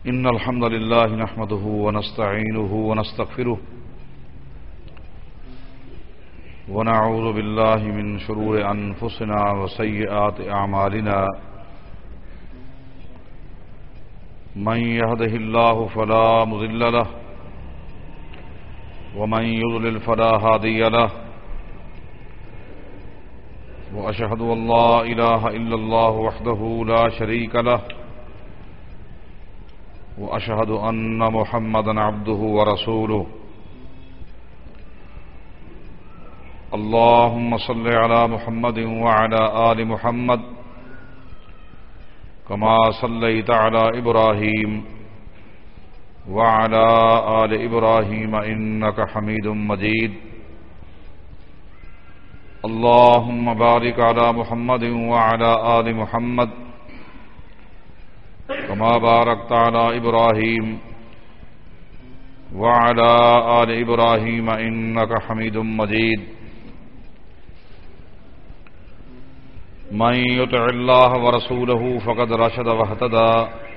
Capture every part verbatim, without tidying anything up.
إن الحمد لله نحمده ونستعينه ونستغفره ونعوذ بالله من شرور أنفسنا وسيئات أعمالنا من يهده الله فلا مضل له ومن يضلل فلا هادي له وأشهد أن لا إله إلا الله وحده لا شريك له وأشهد أن محمدا عبده ورسوله اللهم صل على محمد وعلى آل محمد كما صليت على إبراهيم وعلى آل إبراهيم إنك حميد مجيد اللهم بارك على محمد وعلى آل محمد كما باركت على إبراهيم وعلى آل إبراهيم إنك حميد مجيد من يطع الله ورسوله فقد رشد واهتدى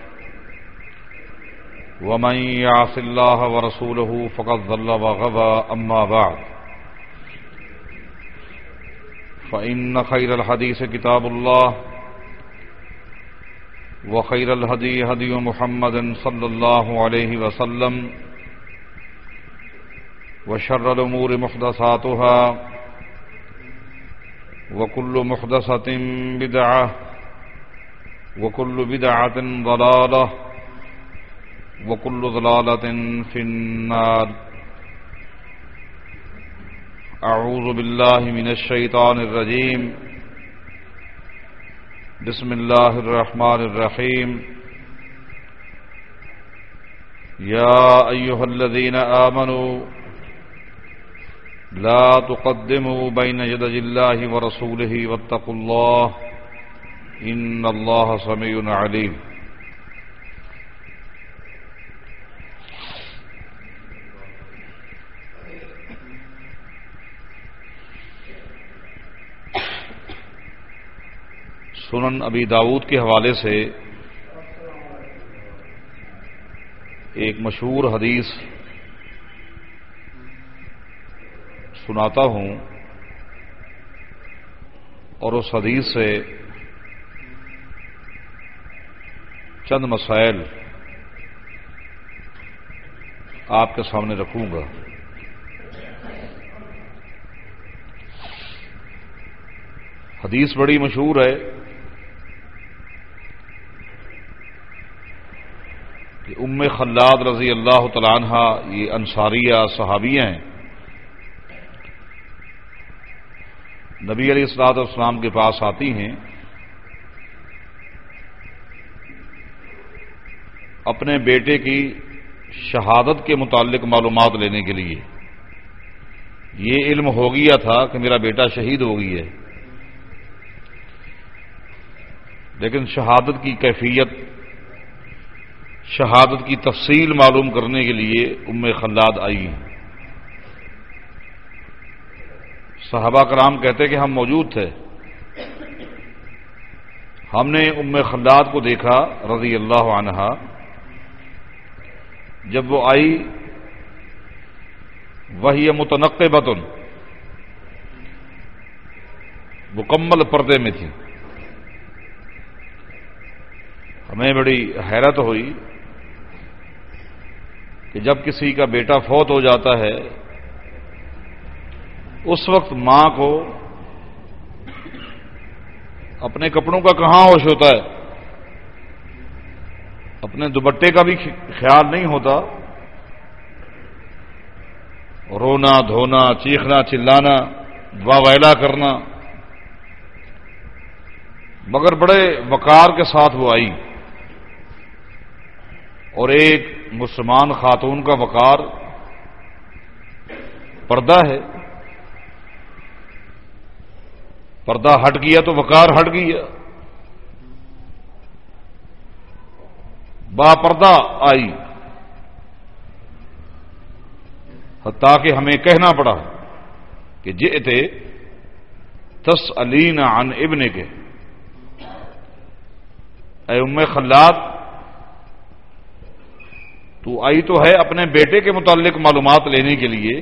ومن يعص الله ورسوله فقد ضل وغوى أما بعد فإن خير الحديث كتاب الله وخير الهدي هدي محمد صلى الله عليه وسلم وشر الأمور محدثاتها وكل محدثة بدعة وكل بدعة ضلالة وكل ضلالة في النار أعوذ بالله من الشيطان الرجيم بسم الله الرحمن الرحيم يا أيها الذين آمنوا لا تقدموا بين يدي الله ورسوله واتقوا الله إن الله سميع عليم سنن ابی داؤد کے حوالے سے ایک مشہور حدیث سناتا ہوں اور اس حدیث سے چند مسائل آپ کے سامنے رکھوں گا۔ حدیث بڑی مشہور ہے کہ ام خلاد رضی اللہ تعالی عنہا یہ انصاریہ صحابیہ ہیں، نبی علیہ الصلوۃ والسلام کے پاس آتی ہیں اپنے بیٹے کی شہادت کے متعلق معلومات لینے کے لیے۔ یہ علم ہو گیا تھا کہ میرا بیٹا شہید ہو گئی ہے، لیکن شہادت کی کیفیت، شہادت کی تفصیل معلوم کرنے کے لیے ام خلاد آئی ہیں۔ صحابہ کرام کہتے کہ ہم موجود تھے، ہم نے ام خلاد کو دیکھا رضی اللہ عنہا، جب وہ آئی وہی متنقبۃ، مکمل پردے میں تھی۔ ہمیں بڑی حیرت ہوئی کہ جب کسی کا بیٹا فوت ہو جاتا ہے اس وقت ماں کو اپنے کپڑوں کا کہاں ہوش ہوتا ہے، اپنے دوپٹے کا بھی خیال نہیں ہوتا، رونا دھونا، چیخنا چلانا، واویلا کرنا، مگر بڑے وقار کے ساتھ وہ آئی۔ اور ایک مسلمان خاتون کا وقار پردہ ہے، پردہ ہٹ گیا تو وقار ہٹ گیا۔ با پردہ آئی، حتیٰ کہ ہمیں کہنا پڑا کہ جئتے تسألین عن ابنک، اے ام خلاد تو آئی تو ہے اپنے بیٹے کے متعلق معلومات لینے کے لیے،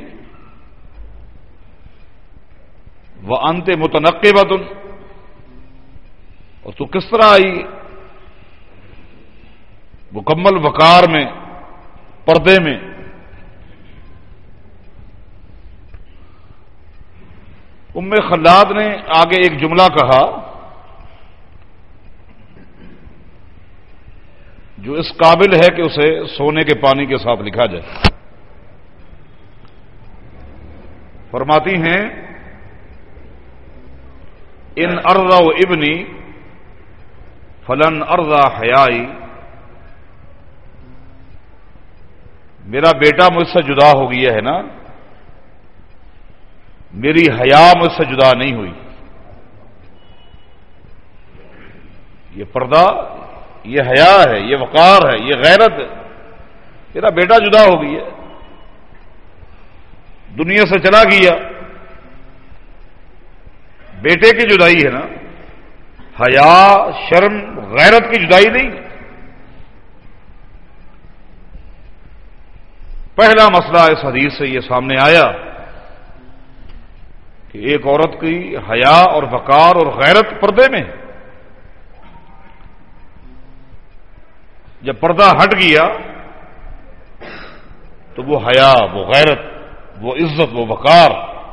وَأَنْتِ مُتَنَقِّبَةٌ، اور تو کس طرح آئی مکمل وقار میں، پردے میں۔ ام خلاد نے آگے ایک جملہ کہا جو اس قابل ہے کہ اسے سونے کے پانی کے ساتھ لکھا جائے۔ فرماتی ہیں ان ارضا ابنی فلن ارضا حیائی، میرا بیٹا مجھ سے جدا ہو گیا ہے نا، میری حیا مجھ سے جدا نہیں ہوئی۔ یہ پردہ، یہ حیا ہے، یہ وقار ہے، یہ غیرت ہے۔ میرا بیٹا جدا ہو گیا، دنیا سے چلا گیا، بیٹے کی جدائی ہے نا، حیا، شرم، غیرت کی جدائی نہیں۔ پہلا مسئلہ اس حدیث سے یہ سامنے آیا کہ ایک عورت کی حیا اور وقار اور غیرت پردے میں، جب پردہ ہٹ گیا تو وہ حیا، وہ غیرت، وہ عزت، وہ وقار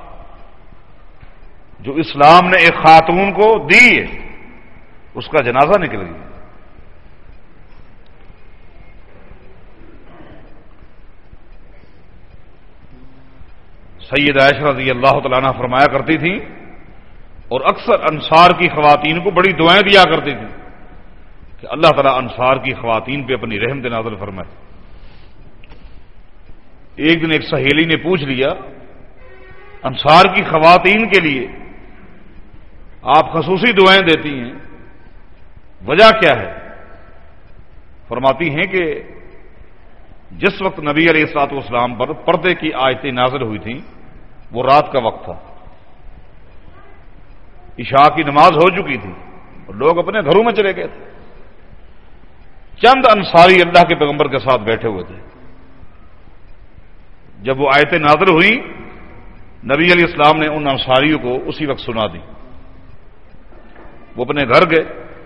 جو اسلام نے ایک خاتون کو دی ہے، اس کا جنازہ نکل گیا۔ سید عائشہ رضی اللہ تعالیٰ عنہ فرمایا کرتی تھیں، اور اکثر انصار کی خواتین کو بڑی دعائیں دیا کرتی تھیں کہ اللہ تعالیٰ انصار کی خواتین پہ اپنی رحمت نازل فرمائے۔ ایک دن ایک سہیلی نے پوچھ لیا، انصار کی خواتین کے لیے آپ خصوصی دعائیں دیتی ہیں، وجہ کیا ہے؟ فرماتی ہیں کہ جس وقت نبی علیہ الصلوۃ والسلام پر پردے کی آیتیں نازل ہوئی تھیں وہ رات کا وقت تھا، عشاء کی نماز ہو چکی تھی اور لوگ اپنے گھروں میں چلے گئے تھے، چند انصاری اللہ کے پیغمبر کے ساتھ بیٹھے ہوئے تھے۔ جب وہ آیتیں نازل ہوئیں نبی علیہ السلام نے ان انصاریوں کو اسی وقت سنا دی، وہ اپنے گھر گئے،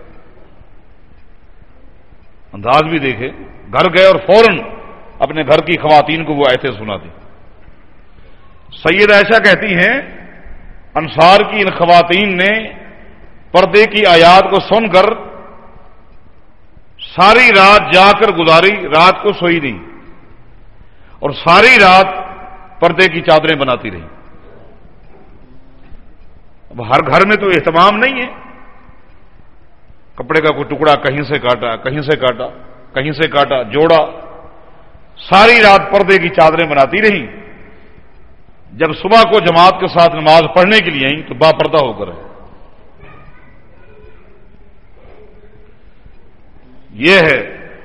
انداز بھی دیکھے، گھر گئے اور فوراً اپنے گھر کی خواتین کو وہ آیتیں سنا دی۔ سید عائشہ کہتی ہیں انصار کی ان خواتین نے پردے کی آیات کو سن کر ساری رات جا کر گزاری، رات کو سوئی نہیں، اور ساری رات پردے کی چادریں بناتی رہی۔ اب ہر گھر میں تو اہتمام نہیں ہے، کپڑے کا کوئی ٹکڑا کہیں سے کاٹا، کہیں سے کاٹا، کہیں سے کاٹا، جوڑا، ساری رات پردے کی چادریں بناتی رہی۔ جب صبح کو جماعت کے ساتھ نماز پڑھنے کے لیے آئیں تو با پردہ ہو کر ہے۔ یہ ہے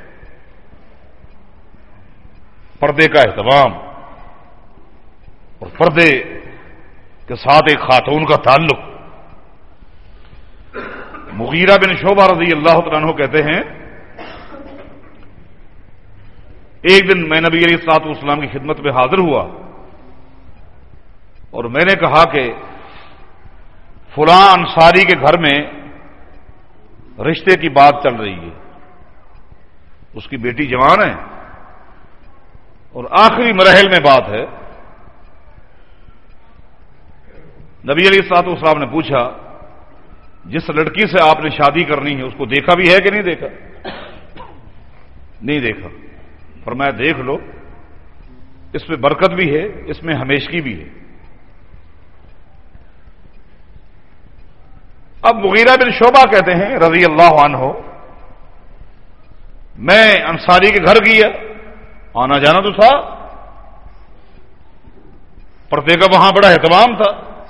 پردے کا اہتمام اور پردے کے ساتھ ایک خاتون کا تعلق۔ مغیرہ بن شعبہ رضی اللہ تعالیٰ عنہ کہتے ہیں ایک دن میں نبی علیہ الصلوۃ والسلام کی خدمت میں حاضر ہوا اور میں نے کہا کہ فلاں انصاری کے گھر میں رشتے کی بات چل رہی ہے، اس کی بیٹی جوان ہے اور آخری مراحل میں بات ہے۔ نبی علیہ الصلوۃ والسلام نے پوچھا جس لڑکی سے آپ نے شادی کرنی ہے اس کو دیکھا بھی ہے کہ نہیں دیکھا؟ نہیں دیکھا۔ فرمایا دیکھ لو، اس میں برکت بھی ہے، اس میں ہمیشگی بھی ہے۔ اب مغیرہ بن شعبہ کہتے ہیں رضی اللہ عنہ، میں انصاری کے گھر گیا، آنا جانا تو تھا، پردے کا وہاں بڑا اہتمام تھا،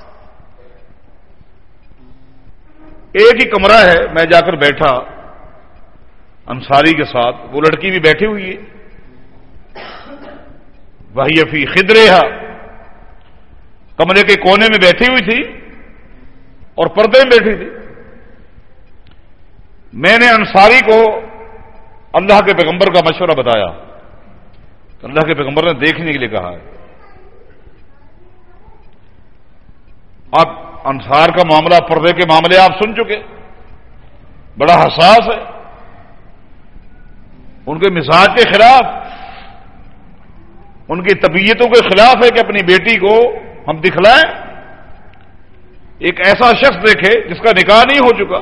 ایک ہی کمرہ ہے، میں جا کر بیٹھا انصاری کے ساتھ، وہ لڑکی بھی بیٹھی ہوئی ہے، وہی فی خدرہا، کمرے کے کونے میں بیٹھی ہوئی تھی اور پردے میں بیٹھی تھی۔ میں نے انصاری کو اللہ کے پیغمبر کا مشورہ بتایا اللہ کے پیغمبر نے دیکھنے کے لیے کہا ہے. اب انصار کا معاملہ، پردے کے معاملے آپ سن چکے، بڑا حساس ہے، ان کے مزاج کے خلاف، ان کی طبیعتوں کے خلاف ہے کہ اپنی بیٹی کو ہم دکھلائیں. ایک ایسا شخص دیکھے جس کا نکاح نہیں ہو چکا،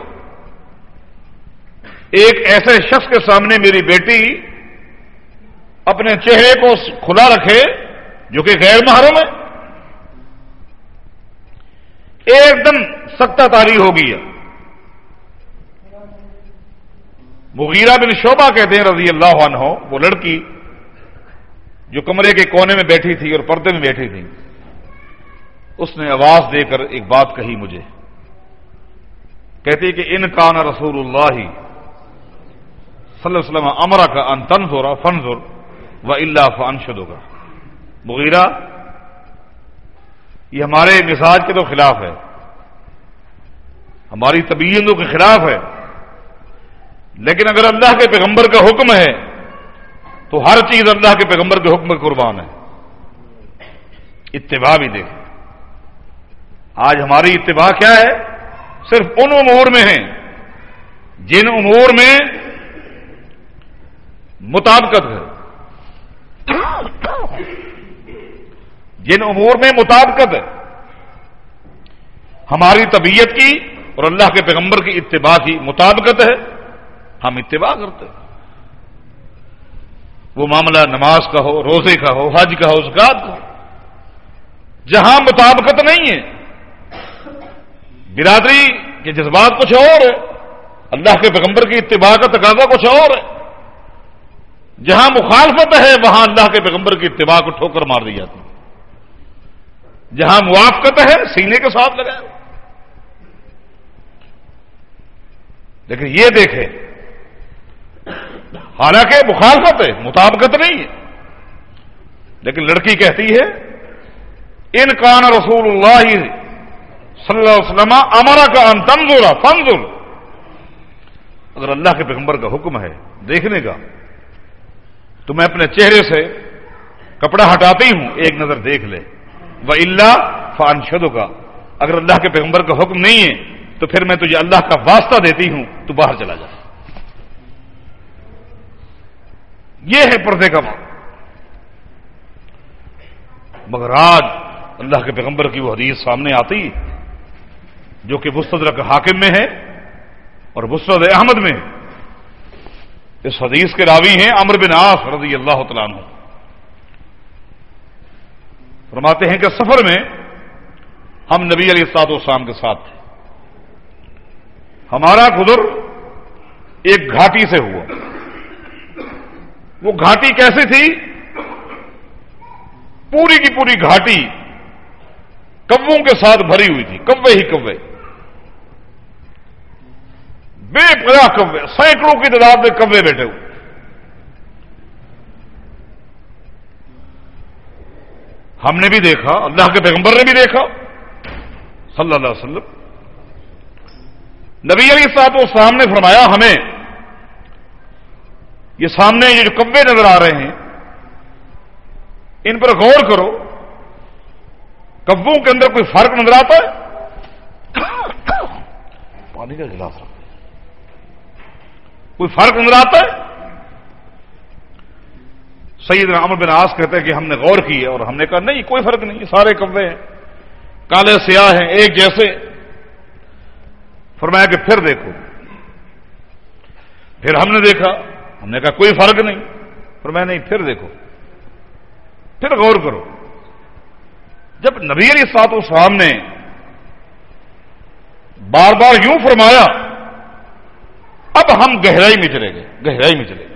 ایک ایسے شخص کے سامنے میری بیٹی اپنے چہرے کو کھلا رکھے جو کہ غیر محرم ہے، ایک دم سکتہ طاری ہو گئی ہے. مغیرہ بن شعبہ کہتے ہیں رضی اللہ عنہ، وہ لڑکی جو کمرے کے کونے میں بیٹھی تھی اور پردے میں بیٹھی تھی، اس نے آواز دے کر ایک بات کہی مجھے، کہتی کہ ان کان رسول اللہ صلی اللہ علیہ وسلم امرک ان تنظر فانظر والا فانشدک. مغیرہ، یہ ہمارے مزاج کے تو خلاف ہے، ہماری طبیعتوں کے خلاف ہے، لیکن اگر اللہ کے پیغمبر کا حکم ہے تو ہر چیز اللہ کے پیغمبر کے حکم میں قربان ہے. اتباع بھی دیکھ، آج ہماری اتباع کیا ہے؟ صرف ان امور میں ہے جن امور میں مطابقت ہے، جن امور میں مطابقت ہے ہماری طبیعت کی اور اللہ کے پیغمبر کی اتباع کی مطابقت ہے، ہم اتباع کرتے ہیں. وہ معاملہ نماز کا ہو، روزے کا ہو، حج کا ہو، زکات کا ہو. جہاں مطابقت نہیں ہے، برادری کے جذبات کچھ اور ہے، اللہ کے پیغمبر کی اتباع کا تقاضا کچھ اور ہے. جہاں مخالفت ہے وہاں اللہ کے پیغمبر کی اتباع کو ٹھوکر مار دی جاتی ہے. جہاں موافقت ہے سینے کے ساتھ لگائے. لیکن یہ دیکھیں، حالانکہ مخالفت ہے، مطابقت نہیں ہے، لیکن لڑکی کہتی ہے ان کان رسول اللہ صلی اللہ علیہ وسلم امرک ان تنظر فانظر. اگر اللہ کے پیغمبر کا حکم ہے دیکھنے کا تو میں اپنے چہرے سے کپڑا ہٹاتی ہوں، ایک نظر دیکھ لے. وَإِلَّا فَأَنشَدُكَ، اگر اللہ کے پیغمبر کا حکم نہیں ہے تو پھر میں تجھے اللہ کا واسطہ دیتی ہوں، تو باہر چلا جا. یہ ہے پردے کا معنی. مگر آج اللہ کے پیغمبر کی وہ حدیث سامنے آتی جو کہ مستدرک حاکم میں ہے اور مسند احمد میں ہے. اس حدیث کے راوی ہیں عمرو بن عاص رضی اللہ تعالیٰ عنہ. فرماتے ہیں کہ سفر میں ہم نبی علیہ الصلوۃ والسلام کے ساتھ تھے. ہمارا گزر ایک گھاٹی سے ہوا. وہ گھاٹی کیسی تھی؟ پوری کی پوری گھاٹی کووں کے ساتھ بھری ہوئی تھی، کوے ہی کوے، بے پناہ کوے، سینکڑوں کی تعداد میں کوے بیٹھے ہوئے. ہم نے بھی دیکھا، اللہ کے پیغمبر نے بھی دیکھا صلی اللہ علیہ وسلم. نبی علیہ الصلوۃ والسلام نے فرمایا ہمیں یہ سامنے یہ جو کوے نظر آ رہے ہیں ان پر غور کرو، کووں کے اندر کوئی فرق نظر آتا ہے؟ پانی کا گلاس رکھتے کوئی فرق نظر آتا ہے؟ سیدنا عمرو بن عاص کہتے ہیں کہ ہم نے غور کی اور ہم نے کہا نہیں، کوئی فرق نہیں، سارے کوے ہیں، کالے سیاہ ہیں، ایک جیسے. فرمایا کہ پھر دیکھو. پھر ہم نے دیکھا، ہم نے کہا کوئی فرق نہیں. فرمایا نہیں، پھر دیکھو، پھر غور کرو. جب نبی علیہ الصلوۃ والسلام نے بار بار یوں فرمایا اب ہم گہرائی میں چلے گئے، گہرائی میں چلے گئے.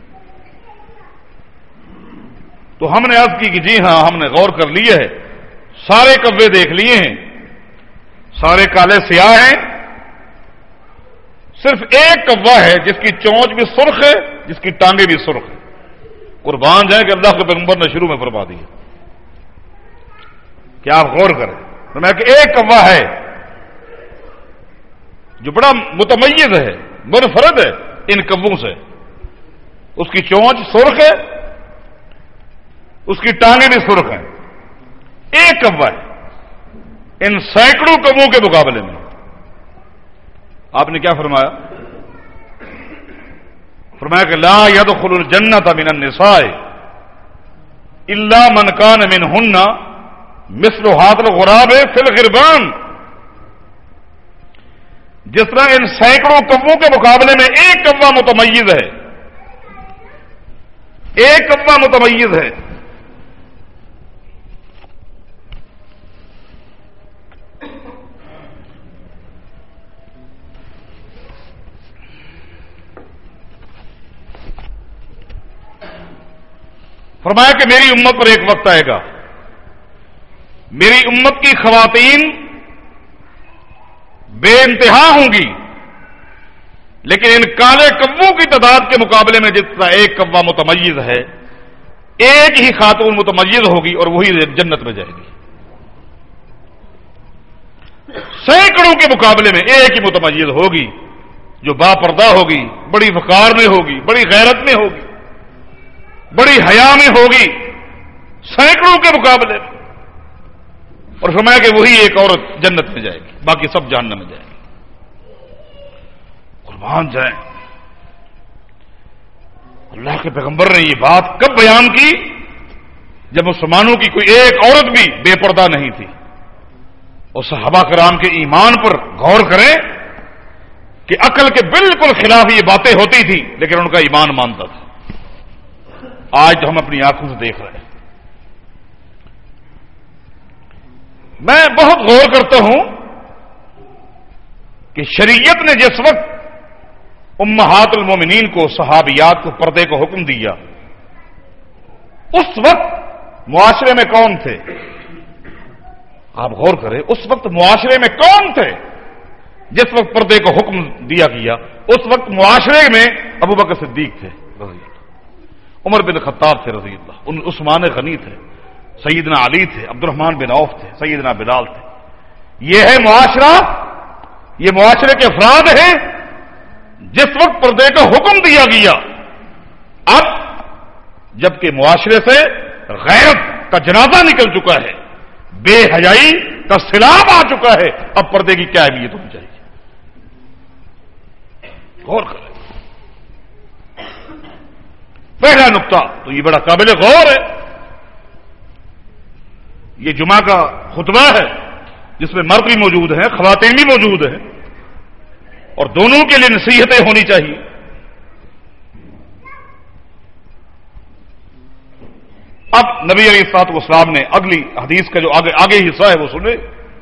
تو ہم نے عرض کی کہ جی ہاں ہم نے غور کر لیا ہے، سارے کوے دیکھ لیے ہیں، سارے کالے سیاہ ہیں، صرف ایک کوا ہے جس کی چونچ بھی سرخ ہے، جس کی ٹانگیں بھی سرخ ہے. قربان جائیں کہ اللہ کے پیغمبر نے شروع میں فرما دیا کہ آپ غور کریں. تو میں کہ ایک کوا ہے جو بڑا متمیز ہے، منفرد ہے ان کووں سے. اس کی چونچ سرخ ہے، اس کی ٹانگیں بھی سرخ ہیں، ایک کوا ہے ان سینکڑوں کووں کے مقابلے میں۔ آپ نے کیا فرمایا؟ فرمایا کہ لا يدخل الجنۃ من النساء الا من كان منهن مثل هذا الغراب في الغربان۔ جس طرح ان سینکڑوں کووں کے مقابلے میں ایک کوا متمیز ہے، ایک کوا متمیز ہے، فرمایا کہ میری امت پر ایک وقت آئے گا، میری امت کی خواتین بے انتہا ہوں گی، لیکن ان کالے کووں کی تعداد کے مقابلے میں جس طرح ایک کوا متمیز ہے، ایک ہی خاتون متمیز ہوگی اور وہی جنت میں جائے گی۔ سینکڑوں کے مقابلے میں ایک ہی متمیز ہوگی جو با پردہ ہوگی، بڑی وقار میں ہوگی، بڑی غیرت میں ہوگی، بڑی حیا میں ہوگی، سینکڑوں کے مقابلے میں، اور فرمایا کہ وہی ایک عورت جنت میں جائے گی، باقی سب جہنم میں جائیں گے۔ قربان جائیں، اللہ کے پیغمبر نے یہ بات کب بیان کی؟ جب مسلمانوں کی کوئی ایک عورت بھی بے پردہ نہیں تھی۔ اور صحابہ کرام کے ایمان پر غور کریں کہ عقل کے بالکل خلاف یہ باتیں ہوتی تھی، لیکن ان کا ایمان مانتا تھا۔ آج تو ہم اپنی آنکھوں سے دیکھ رہے ہیں۔ میں بہت غور کرتا ہوں کہ شریعت نے جس وقت امہات المومنین کو، صحابیات کو پردے کو حکم دیا، اس وقت معاشرے میں کون تھے؟ آپ غور کریں، اس وقت معاشرے میں کون تھے جس وقت پردے کو حکم دیا گیا؟ اس وقت معاشرے میں ابو بکر صدیق تھے رضی اللہ، عمر بن خطاب تھے رضی اللہ، عثمان غنی تھے، سیدنا علی تھے، عبد الرحمن بن عوف تھے، سیدنا بلال تھے۔ یہ ہے معاشرہ، یہ معاشرے کے افراد ہیں جس وقت پردے کا حکم دیا گیا۔ اب جبکہ معاشرے سے غیرت کا جنازہ نکل چکا ہے، بے حیائی کا سیلاب آ چکا ہے، اب پردے کی کیا اہمیت ہونی چاہیے؟ غور کریں۔ پہلا نقطہ تو یہ بڑا قابل غور ہے، یہ جمعہ کا خطبہ ہے جس میں مرد بھی موجود ہیں، خواتین بھی موجود ہیں، اور دونوں کے لیے نصیحتیں ہونی چاہیے۔ اب نبی علیہ الصلوۃ والسلام نے اگلی حدیث کا جو آگے آگے حصہ ہے وہ سنے۔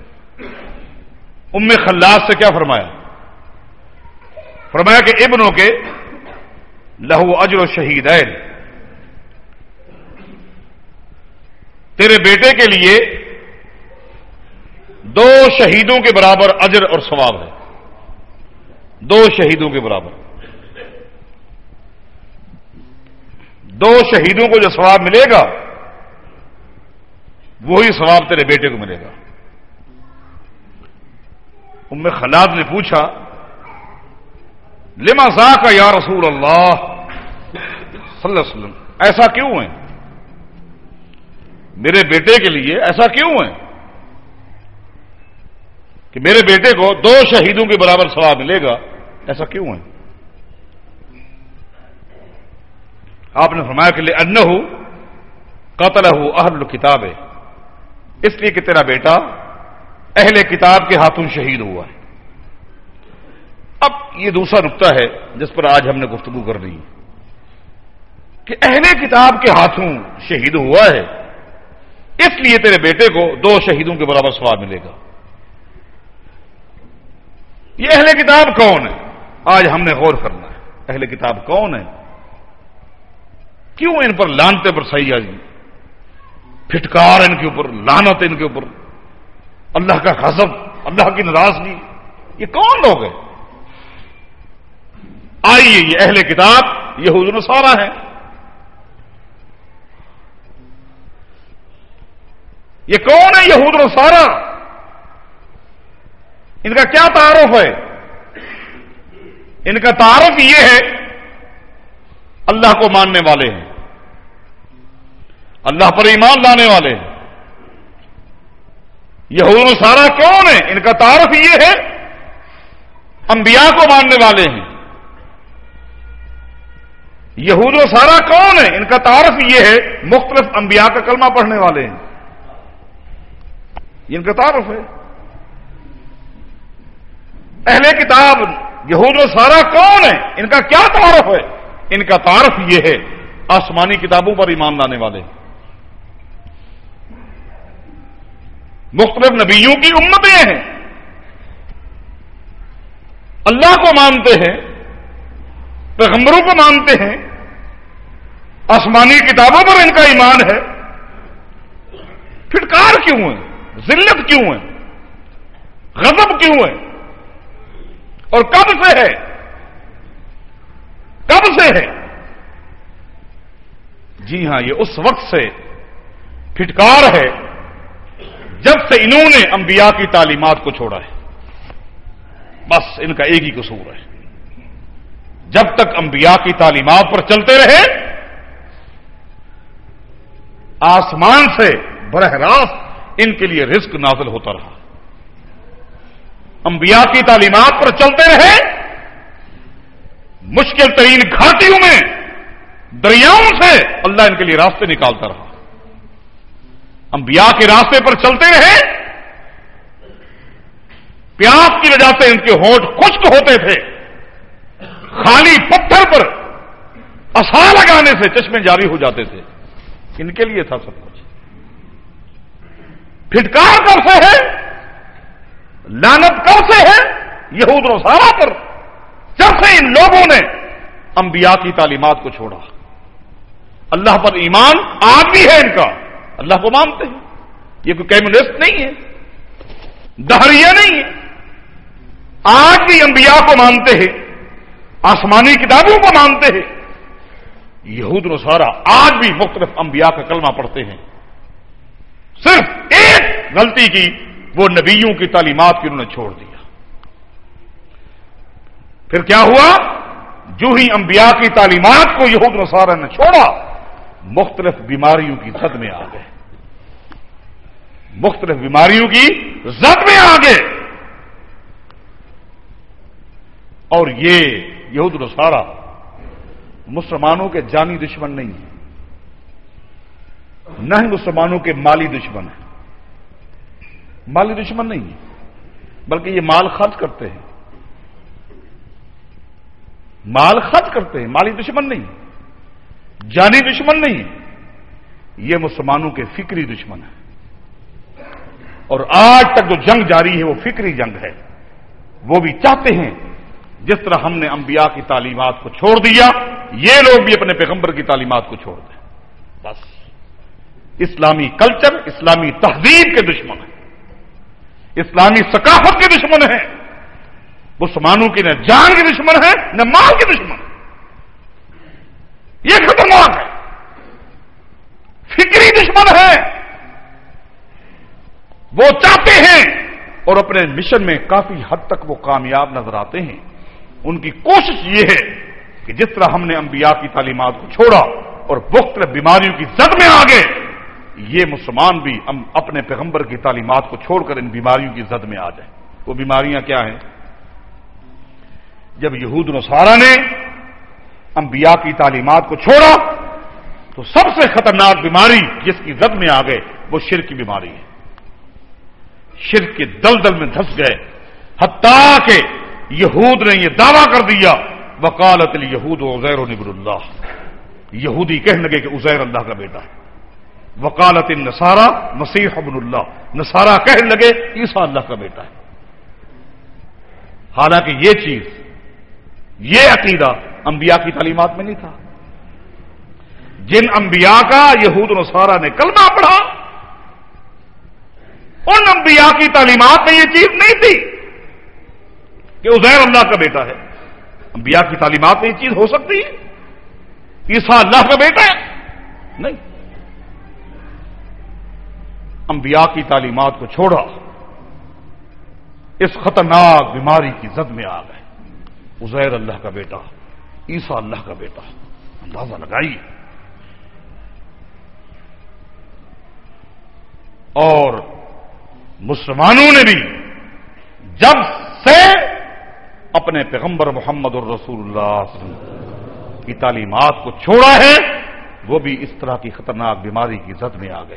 ام خلاص سے کیا فرمایا؟ فرمایا کہ ابنوں کے لہو اجر و شہیدین، تیرے بیٹے کے لیے دو شہیدوں کے برابر اجر اور ثواب ہے، دو شہیدوں کے برابر، دو شہیدوں کو جو ثواب ملے گا وہی ثواب تیرے بیٹے کو ملے گا۔ ام خلاد نے پوچھا لما ذاک یا رسول اللہ صلی اللہ علیہ وسلم، ایسا کیوں ہے میرے بیٹے کے لیے، ایسا کیوں ہے کہ میرے بیٹے کو دو شہیدوں کے برابر ثواب ملے گا، ایسا کیوں ہے؟ آپ نے فرمایا کہ لأنہ قتلہ اہل الکتاب، اس لیے کہ تیرا بیٹا اہل کتاب کے ہاتھوں شہید ہوا ہے۔ اب یہ دوسرا نقطہ ہے جس پر آج ہم نے گفتگو کرنی ہے کہ اہل کتاب کے ہاتھوں شہید ہوا ہے، اس لیے تیرے بیٹے کو دو شہیدوں کے برابر ثواب ملے گا۔ یہ اہل کتاب کون ہے؟ آج ہم نے غور کرنا ہے، اہل کتاب کون ہے؟ کیوں ان پر لعنتیں برسائی جا رہی، پھٹکار ان کے اوپر، لعنت ان کے اوپر، اللہ کا غضب، اللہ کی ناراضگی، یہ کون لوگ ہیں؟ آئیے، یہ اہل کتاب یہود و نصارہ ہیں۔ یہ کون ہے یہود و نصارہ؟ ان کا کیا تعارف ہے؟ ان کا تعارف یہ ہے اللہ کو ماننے والے ہیں، اللہ پر ایمان لانے والے ہیں. یہود و نصارہ کون ہیں؟ ان کا تعارف یہ ہے انبیاء کو ماننے والے ہیں. یہود و نصارہ کون ہیں؟ ان کا تعارف یہ ہے مختلف انبیاء کا کلمہ پڑھنے والے ہیں. ان کا تعارف ہے. اہل کتاب یہود و نصارہ کون ہیں؟ ان کا کیا تعارف ہے؟ ان کا تعارف یہ ہے آسمانی کتابوں پر ایمان لانے والے. مختلف نبیوں کی امتیں ہیں، اللہ کو مانتے ہیں، پیغمبروں کو مانتے ہیں، آسمانی کتابوں پر ان کا ایمان ہے. پھٹکار کیوں ہے؟ ذلت کیوں ہے؟ غضب کیوں ہے؟ اور کب سے ہے؟ کب سے ہے؟ جی ہاں، یہ اس وقت سے پھٹکار ہے جب سے انہوں نے انبیاء کی تعلیمات کو چھوڑا ہے. بس ان کا ایک ہی قصور ہے. جب تک انبیاء کی تعلیمات پر چلتے رہے، آسمان سے براہ راست ان کے لیے رزق نازل ہوتا رہا. انبیاء کی تعلیمات پر چلتے رہے، مشکل ترین گھاٹیوں میں دریاؤں سے اللہ ان کے لیے راستے نکالتا رہا. انبیاء کے راستے پر چلتے رہے، پیاس کی وجہ سے ان کے ہونٹ خشک ہوتے تھے، خالی پتھر پر عصا لگانے سے چشمے جاری ہو جاتے تھے. ان کے لیے تھا سب کچھ. پھٹکار کب سے ہے؟ لعنت کب سے ہے؟ یہود و نصارہ پر، جب سے ان لوگوں نے انبیاء کی تعلیمات کو چھوڑا. اللہ پر ایمان آج بھی ہے ان کا، اللہ کو مانتے ہیں. یہ کوئی کمیونسٹ نہیں ہے، دہریہ نہیں ہے. آج بھی انبیاء کو مانتے ہیں، آسمانی کتابوں کو مانتے ہیں. یہود و نصارہ آج بھی مختلف انبیاء کا کلمہ پڑھتے ہیں. صرف ایک غلطی کی، وہ نبیوں کی تعلیمات کی انہوں نے چھوڑ دیا. پھر کیا ہوا؟ جو ہی انبیاء کی تعلیمات کو یہود و نصارہ نے چھوڑا، مختلف بیماریوں کی زد میں آ گئے. مختلف بیماریوں کی زد میں آ گئے. اور یہ یہود و نصارہ مسلمانوں کے جانی دشمن نہیں ہیں، نہ ہی مسلمانوں کے مالی دشمن ہیں. مالی دشمن نہیں ہے، بلکہ یہ مال خرچ کرتے ہیں. مال خرچ کرتے ہیں، مالی دشمن نہیں، جانی دشمن نہیں. یہ مسلمانوں کے فکری دشمن ہیں. اور آج تک جو جنگ جاری ہے وہ فکری جنگ ہے. وہ بھی چاہتے ہیں جس طرح ہم نے انبیاء کی تعلیمات کو چھوڑ دیا، یہ لوگ بھی اپنے پیغمبر کی تعلیمات کو چھوڑ دیں. بس اسلامی کلچر، اسلامی تہذیب کے دشمن ہیں، اسلامی ثقافت کے دشمن ہیں. مسلمانوں کی نہ جان کے دشمن ہے، نہ مال کے دشمن. یہ خطرناک ہے، فکری دشمن ہے. وہ چاہتے ہیں اور اپنے مشن میں کافی حد تک وہ کامیاب نظر آتے ہیں. ان کی کوشش یہ ہے کہ جس طرح ہم نے انبیاء کی تعلیمات کو چھوڑا اور مختلف بیماریوں کی زد میں آ گئے، یہ مسلمان بھی اپنے پیغمبر کی تعلیمات کو چھوڑ کر ان بیماریوں کی زد میں آ جائیں. وہ بیماریاں کیا ہیں؟ جب یہود و نصارہ نے انبیاء کی تعلیمات کو چھوڑا تو سب سے خطرناک بیماری جس کی زد میں آ گئے وہ شرک کی بیماری ہے. شرک کے دلدل میں دھس گئے، حتیٰ کہ یہود نے یہ دعویٰ کر دیا وقالت الیہود عزیر ابن اللہ. یہودی کہنے لگے کہ عزیر اللہ کا بیٹا ہے. وقالت النصارى مسیح ابن اللہ. نصارہ کہنے لگے عیسیٰ اللہ کا بیٹا ہے. حالانکہ یہ چیز، یہ عقیدہ انبیاء کی تعلیمات میں نہیں تھا. جن انبیاء کا یہود و نصارہ نے کلمہ پڑھا، ان انبیاء کی تعلیمات میں یہ چیز نہیں تھی کہ عزیر اللہ کا بیٹا ہے. انبیاء کی تعلیمات میں یہ چیز ہو سکتی ہے؟ عیسیٰ اللہ کا بیٹا ہے؟ نہیں. انبیاء کی تعلیمات کو چھوڑا، اس خطرناک بیماری کی زد میں آ گئے. عزیر اللہ کا بیٹا، عیسیٰ اللہ کا بیٹا. اندازہ لگائیے. اور مسلمانوں نے بھی جب سے اپنے پیغمبر محمد الرسول اللہ صلی اللہ علیہ وسلم کی تعلیمات کو چھوڑا ہے وہ بھی اس طرح کی خطرناک بیماری کی زد میں آ گئے.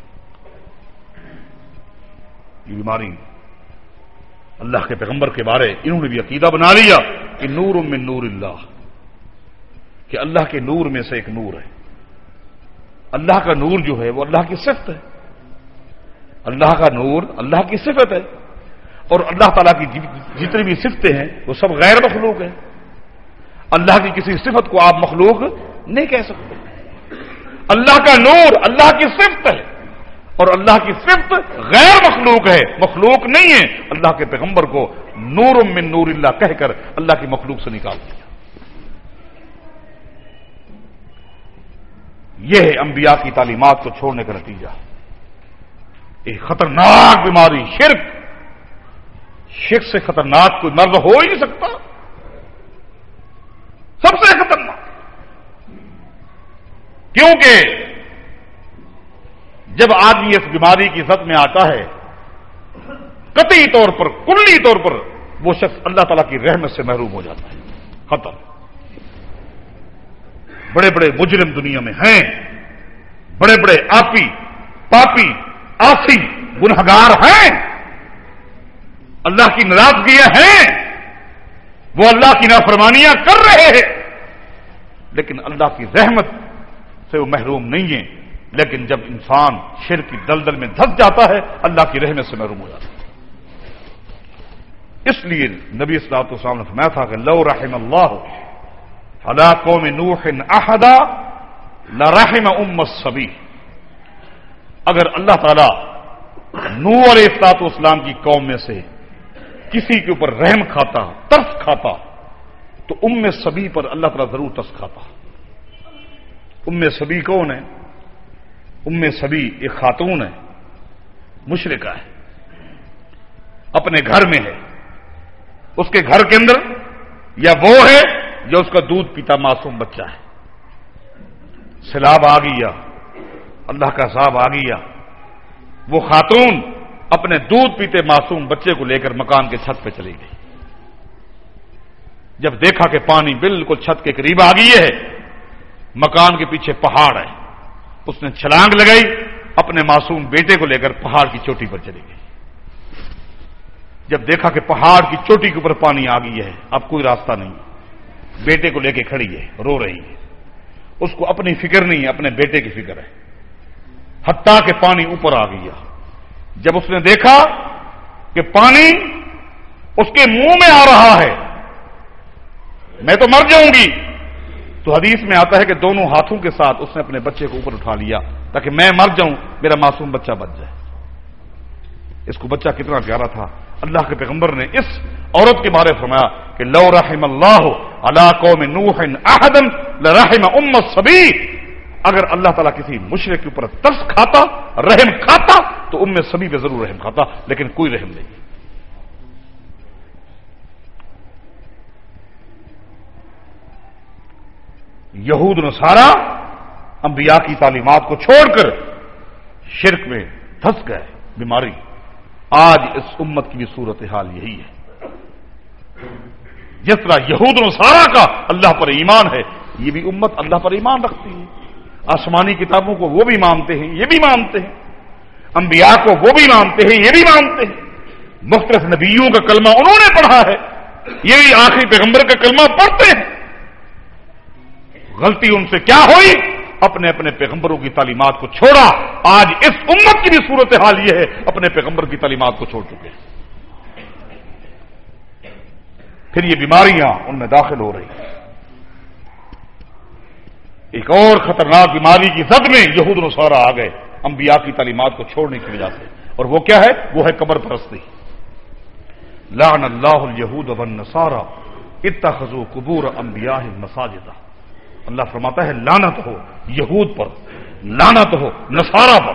یہ بیماری اللہ کے پیغمبر کے بارے انہوں نے بھی عقیدہ بنا لیا کہ نور من نور اللہ، کہ اللہ کے نور میں سے ایک نور ہے. اللہ کا نور جو ہے وہ اللہ کی صفت ہے، اللہ کا نور اللہ کی صفت ہے، اور اللہ تعالیٰ کی جتنی بھی صفتیں ہیں وہ سب غیر مخلوق ہیں. اللہ کی کسی صفت کو آپ مخلوق نہیں کہہ سکتے. اللہ کا نور اللہ کی صفت ہے اور اللہ کی صفت غیر مخلوق ہے، مخلوق نہیں ہے. اللہ کے پیغمبر کو نور من نور اللہ کہہ کر اللہ کی مخلوق سے نکال دیا. یہ ہے انبیاء کی تعلیمات کو چھوڑنے کا نتیجہ. ایک خطرناک بیماری شرک. شرک سے خطرناک کوئی مرض ہو ہی نہیں سکتا، سب سے خطرناک. کیونکہ جب آدمی اس بیماری کی زد میں آتا ہے قطعی طور پر کلی طور پر وہ شخص اللہ تعالیٰ کی رحمت سے محروم ہو جاتا ہے. ختم. بڑے بڑے مجرم دنیا میں ہیں، بڑے بڑے آپی پاپی آسی گنہگار ہیں، اللہ کی ناراضگیاں ہیں، وہ اللہ کی نافرمانیاں کر رہے ہیں، لیکن اللہ کی رحمت سے وہ محروم نہیں ہیں. لیکن جب انسان شرک کی دلدل میں دھس جاتا ہے اللہ کی رحمت سے محروم ہو جاتا ہے. اس لیے نبی صلی اللہ علیہ وسلم نے فرمایا تھا کہ لو رحم اللہ علی قوم نوح احدا لرحم ام الصبی. اگر اللہ تعالی نوح علیہ الصلوۃ والسلام کی قوم میں سے کسی کے اوپر رحم کھاتا، ترس کھاتا، تو ام صبی پر اللہ تعالی ضرور ترس کھاتا. ام صبی کون ہے؟ ام صبی ایک خاتون ہے، مشرکہ ہے، اپنے گھر میں ہے. اس کے گھر کے اندر یا وہ ہے جو اس کا دودھ پیتا معصوم بچہ ہے. سیلاب آ گیا، اللہ کا عذاب آ گیا، وہ خاتون اپنے دودھ پیتے معصوم بچے کو لے کر مکان کے چھت پہ چلی گئی. جب دیکھا کہ پانی بالکل چھت کے قریب آ گئی ہے، مکان کے پیچھے پہاڑ ہے، اس نے چھلانگ لگائی، اپنے معصوم بیٹے کو لے کر پہاڑ کی چوٹی پر چلی گئی. جب دیکھا کہ پہاڑ کی چوٹی کے اوپر پانی آ گئی ہے، اب کوئی راستہ نہیں، بیٹے کو لے کے کھڑی ہے، رو رہی ہے. اس کو اپنی فکر نہیں ہے، اپنے بیٹے کی فکر ہے. حتیٰ کہ پانی اوپر آ گیا. جب اس نے دیکھا کہ پانی اس کے منہ میں آ رہا ہے، میں تو مر جاؤں گی، تو حدیث میں آتا ہے کہ دونوں ہاتھوں کے ساتھ اس نے اپنے بچے کو اوپر اٹھا لیا تاکہ میں مر جاؤں، میرا معصوم بچہ بچ جائے. اس کو بچہ کتنا پیارا تھا. اللہ کے پیغمبر نے اس عورت کے بارے فرمایا کہ لو رحم اللہ علی قوم نوح احدا لرحم ام الصبی. اگر اللہ تعالیٰ کسی مشرک کے اوپر ترس کھاتا، رحم کھاتا، تو ام صبی پہ ضرور رحم کھاتا، لیکن کوئی رحم نہیں. یہود نصارہ انبیاء کی تعلیمات کو چھوڑ کر شرک میں دھس گئے. بیماری آج اس امت کی بھی صورتحال یہی ہے. جس طرح یہود نصارہ کا اللہ پر ایمان ہے، یہ بھی امت اللہ پر ایمان رکھتی ہے. آسمانی کتابوں کو وہ بھی مانتے ہیں، یہ بھی مانتے ہیں، انبیاء کو وہ بھی مانتے ہیں، یہ بھی مانتے ہیں. مختلف نبیوں کا کلمہ انہوں نے پڑھا ہے، یہ بھی آخری پیغمبر کا کلمہ پڑھتے ہیں. غلطی ان سے کیا ہوئی؟ اپنے اپنے پیغمبروں کی تعلیمات کو چھوڑا. آج اس امت کی بھی صورتحال یہ ہے، اپنے پیغمبر کی تعلیمات کو چھوڑ چکے ہیں. پھر یہ بیماریاں ان میں داخل ہو رہی ہیں. ایک اور خطرناک بیماری کی زد میں یہود و نصارہ آ گئے انبیاء کی تعلیمات کو چھوڑنے کی وجہ سے، اور وہ کیا ہے؟ وہ ہے قبر پرستی. لعن اللہ الیہود والنصارى اتخذوا قبور انبیاء مساجد. اللہ فرماتا ہے لعنت ہو یہود پر، لعنت ہو نصارہ پر.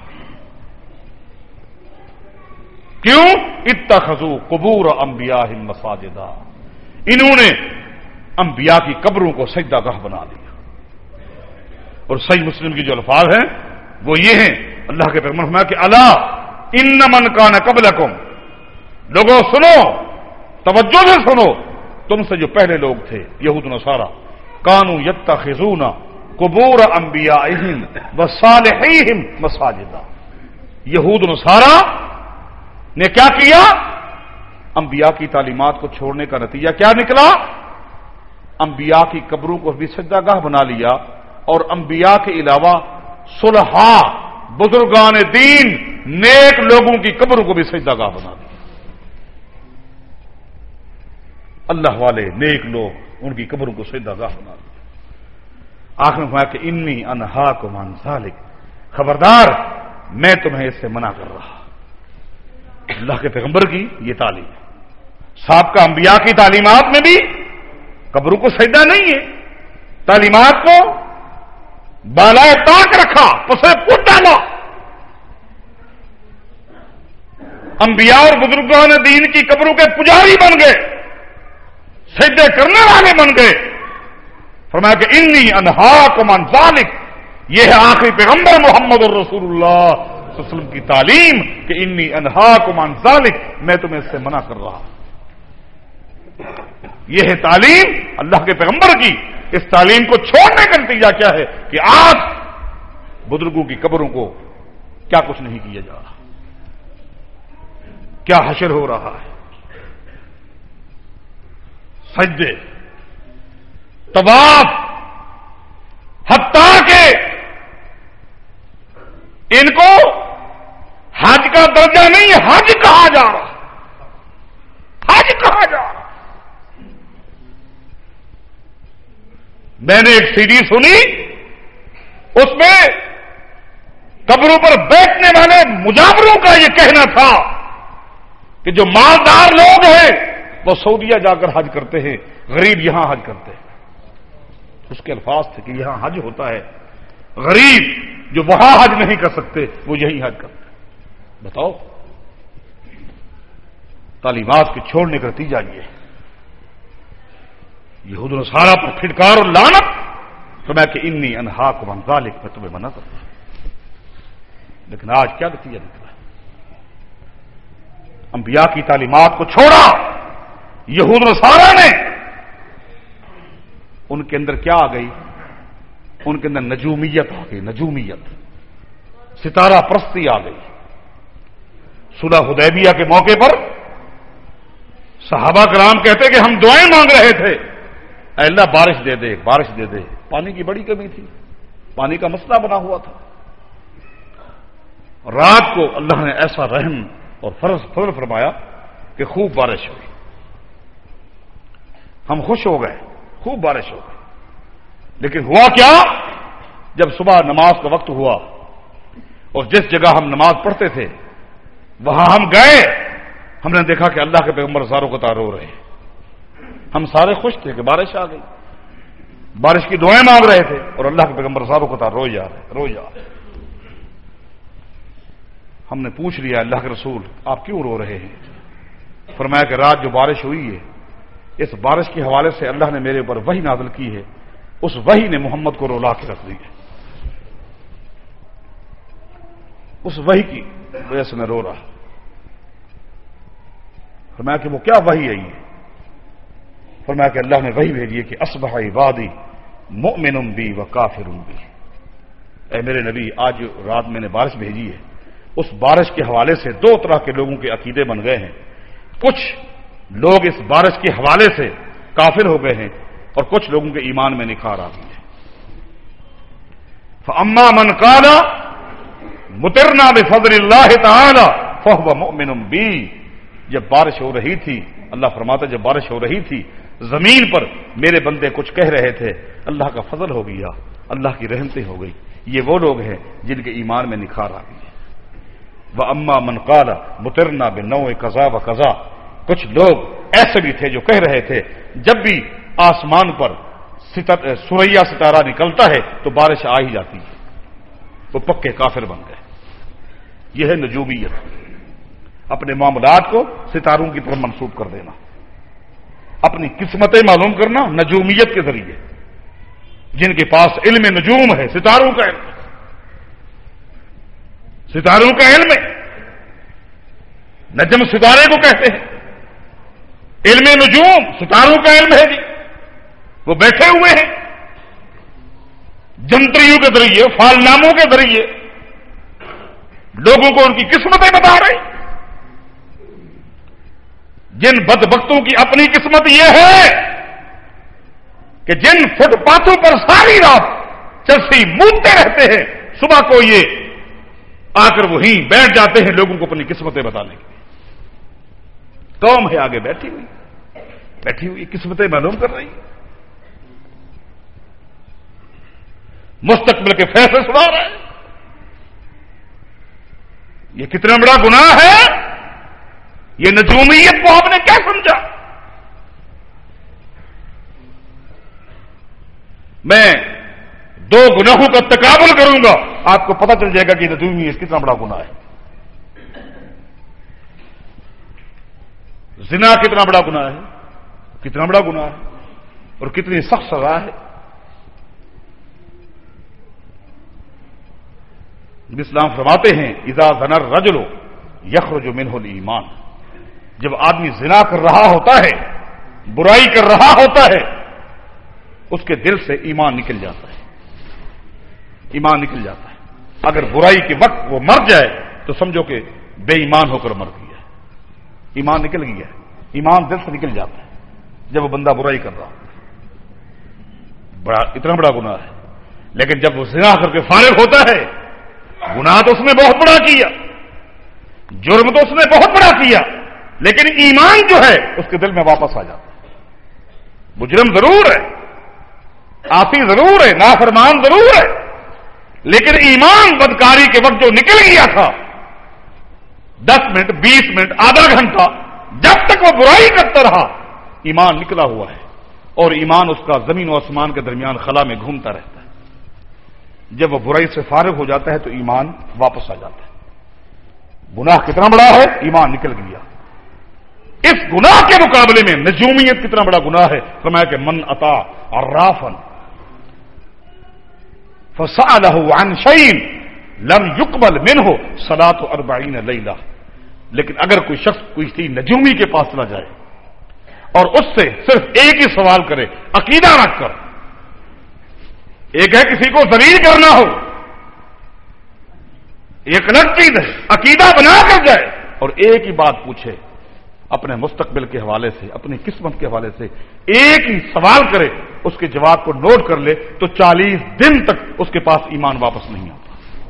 کیوں؟ اتخذوا قبور انبیاء مساجد. انہوں نے انبیاء کی قبروں کو سجدہ گاہ بنا دیا. اور صحیح مسلم کی جو الفاظ ہیں وہ یہ ہیں اللہ کے پیغمبر فرمایا کہ الا ان من کان قبلکم، لوگوں سنو، توجہ سے سنو، تم سے جو پہلے لوگ تھے یہود نصارا، کانوا یتخذون قبور انبیائہم وصالحیہم مساجدا، یہود نصارا نے کیا کیا؟ انبیاء کی تعلیمات کو چھوڑنے کا نتیجہ کیا نکلا؟ انبیاء کی قبروں کو بھی سجدہ گاہ بنا لیا، اور انبیاء کے علاوہ صلحاء، بزرگان دین، نیک لوگوں کی قبروں کو بھی سجدہ گاہ بنا دیا۔ اللہ والے نیک لوگ ان کی قبروں کو سجدہ گاہ بنا دیا۔ آخر میں فرمایا کہ انی انہاکم عن ذالک، خبردار میں تمہیں اس سے منع کر رہا۔ اللہ کے پیغمبر کی یہ تعلیم ہے۔ سابقہ انبیاء کی تعلیمات میں بھی قبروں کو سجدہ نہیں ہے، تعلیمات کو بالائے طاق رکھا، پسے پٹ ڈالا۔ انبیاء اور بزرگان دین کی قبروں کے پجاری بن گئے، سجدے کرنے والے بن گئے۔ فرمایا کہ انی انہاکم عن ذالک، یہ ہے آخری پیغمبر محمد الرسول اللہ صلی اللہ علیہ وسلم کی تعلیم کہ انی انہاکم عن ذالک، میں تمہیں اس سے منع کر رہا۔ یہ ہے تعلیم اللہ کے پیغمبر کی۔ اس تعلیم کو چھوڑنے کا نتیجہ کیا ہے کہ آج بزرگوں کی قبروں کو کیا کچھ نہیں کیا جا رہا، کیا حشر ہو رہا ہے، سجدے، طواف، حتیٰ کہ ان کو حج کا درجہ نہیں، حج کہا جا رہا، حج کہا جا رہا۔ میں نے ایک سی ڈی سنی، اس میں قبروں پر بیٹھنے والے مجاوروں کا یہ کہنا تھا کہ جو مالدار لوگ ہیں وہ سعودیہ جا کر حج کرتے ہیں، غریب یہاں حج کرتے ہیں۔ اس کے الفاظ تھے کہ یہاں حج ہوتا ہے، غریب جو وہاں حج نہیں کر سکتے وہ یہی حج کرتے ہیں۔ بتاؤ، تعلیمات کے چھوڑنے کا نتیجہ یہ ہے۔ یہود و نصارہ پر پھٹکار اور لعنت، تو میں کہ انی انہاکم عن ذالک، میں تمہیں منع کرتا ہوں۔ لیکن آج کیا نتیجہ نکلا؟ انبیاء کی تعلیمات کو چھوڑا یہود و نصارہ نے۔ ان کے اندر کیا آ گئی؟ ان کے اندر نجومیت آ گئی، نجومیت، ستارہ پرستی آ گئی۔ صلح حدیبیہ کے موقع پر صحابہ کرام کہتے کہ ہم دعائیں مانگ رہے تھے، اے اللہ بارش دے دے، بارش دے دے۔ پانی کی بڑی کمی تھی، پانی کا مسئلہ بنا ہوا تھا۔ رات کو اللہ نے ایسا رحم اور فرض فضل فرمایا کہ خوب بارش ہوئی، ہم خوش ہو گئے، خوب بارش ہو گئی۔ لیکن ہوا کیا؟ جب صبح نماز کا وقت ہوا اور جس جگہ ہم نماز پڑھتے تھے وہاں ہم گئے، ہم نے دیکھا کہ اللہ کے پیغمبر زاروں کو رو رہے ہیں۔ ہم سارے خوش تھے کہ بارش آ گئی، بارش کی دعائیں مانگ رہے تھے، اور اللہ کے پیغمبر زاروں کو رو جا رہے رو جا رہے۔ ہم نے پوچھ لیا اللہ کے رسول آپ کیوں رو رہے ہیں؟ فرمایا کہ رات جو بارش ہوئی ہے، اس بارش کے حوالے سے اللہ نے میرے اوپر وحی نازل کی ہے، اس وحی نے محمد کو رولا کے رکھ دی ہے، اس وحی کی وجہ سے میں رو رہا۔ فرمایا کہ وہ کیا وحی ہے؟ یہ فرمایا کہ اللہ نے وحی بھیجی ہے کہ اصبح عبادی مؤمن بی و کافر بی۔ اے میرے نبی، آج رات میں نے بارش بھیجی ہے، اس بارش کے حوالے سے دو طرح کے لوگوں کے عقیدے بن گئے ہیں۔ کچھ لوگ اس بارش کے حوالے سے کافر ہو گئے ہیں اور کچھ لوگوں کے ایمان میں نکھار آ گئی ہے۔ فَأَمَّا مَنْ قَالَ مُطِرْنَا بِفَضْلِ اللَّهِ تَعَالَى فَهُوَ مُؤْمِنٌ بِي۔ جب بارش ہو رہی تھی، اللہ فرماتا جب بارش ہو رہی تھی زمین پر میرے بندے کچھ کہہ رہے تھے، اللہ کا فضل ہو گیا، اللہ کی رحمتیں ہو گئی۔ یہ وہ لوگ ہیں جن کے ایمان میں نکھار آ گئی ہے۔ وَأَمَّا مَنْ قَالَ مُطِرْنَا بِنَوْعِ كَذَا وَكَذَا، کچھ لوگ ایسے بھی تھے جو کہہ رہے تھے جب بھی آسمان پر سوریا ستارہ نکلتا ہے تو بارش آ ہی جاتی ہے، وہ پکے کافر بن گئے۔ یہ ہے نجومیت، اپنے معاملات کو ستاروں کی طرف منسوب کر دینا، اپنی قسمتیں معلوم کرنا نجومیت کے ذریعے۔ جن کے پاس علم نجوم ہے، ستاروں کا علم، ستاروں کا علم ہے، نجم ستارے کو کہتے ہیں، علم نجوم ستاروں کا علم ہے جی، وہ بیٹھے ہوئے ہیں جنتریوں کے ذریعے، فالناموں کے ذریعے لوگوں کو ان کی قسمتیں بتا رہے ہیں۔ جن بدبختوں کی اپنی قسمت یہ ہے کہ جن فٹ پاتھوں پر ساری رات چرسی مونتے رہتے ہیں، صبح کو یہ آ کر وہیں بیٹھ جاتے ہیں لوگوں کو اپنی قسمتیں بتانے کے لیے۔ قوم ہے آگے بیٹھی ہوئی بیٹھی ہوئی قسمتیں معلوم کر رہی، مستقبل کے فیصلے سنا رہا ہے۔ یہ کتنا بڑا گناہ ہے، یہ نجومیت کو آپ نے کیا سمجھا؟ میں دو گناہوں کا تقابل کروں گا، آپ کو پتہ چل جائے گا کہ نجومیت کتنا بڑا گناہ ہے۔ زنا کتنا بڑا گناہ ہے، کتنا بڑا گناہ ہے اور کتنی سخت سزا ہے۔ اسلام فرماتے ہیں اذا زنا الرجل یخرج منہ الایمان، جب آدمی زنا کر رہا ہوتا ہے، برائی کر رہا ہوتا ہے، اس کے دل سے ایمان نکل جاتا ہے، ایمان نکل جاتا ہے۔ اگر برائی کے وقت وہ مر جائے تو سمجھو کہ بے ایمان ہو کر مر گیا، ایمان نکل گیا، ایمان دل سے نکل جاتا ہے جب وہ بندہ برائی کر رہا ہوتا ہے، بڑا اتنا بڑا گناہ ہے۔ لیکن جب وہ زنا کر کے فارغ ہوتا ہے، گناہ تو اس نے بہت بڑا کیا، جرم تو اس نے بہت بڑا کیا، لیکن ایمان جو ہے اس کے دل میں واپس آ جاتا ہے۔ مجرم ضرور ہے، آسی ضرور ہے، نافرمان ضرور ہے، لیکن ایمان بدکاری کے وقت جو نکل گیا تھا، دس منٹ بیس منٹ آدھا گھنٹہ جب تک وہ برائی کرتا رہا، ایمان نکلا ہوا ہے، اور ایمان اس کا زمین و آسمان کے درمیان خلا میں گھومتا رہتا ہے۔ جب وہ برائی سے فارغ ہو جاتا ہے تو ایمان واپس آ جاتا ہے۔ گناہ کتنا بڑا ہے، ایمان نکل گیا۔ اس گناہ کے مقابلے میں نجومیت کتنا بڑا گناہ ہے۔ فرمایا کہ من اطاع عرافا فسألہ عن شیء لم يقبل منہ صلاۃ اربعین لیلہ، لیکن اگر کوئی شخص کوئی نجومی کے پاس نہ جائے اور اس سے صرف ایک ہی سوال کرے عقیدہ رکھ کر، ایک ہے کسی کو ذلیل کرنا ہو، ایک الگ چیز ہے عقیدہ بنا کر جائے اور ایک ہی بات پوچھے اپنے مستقبل کے حوالے سے، اپنی قسمت کے حوالے سے، ایک ہی سوال کرے، اس کے جواب کو نوٹ کر لے تو چالیس دن تک اس کے پاس ایمان واپس نہیں آتا۔